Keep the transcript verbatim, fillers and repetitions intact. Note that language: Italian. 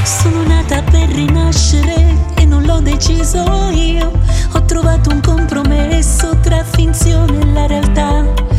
Sono nata per rinascere e non l'ho deciso io. Ho trovato un compromesso tra finzione e la realtà.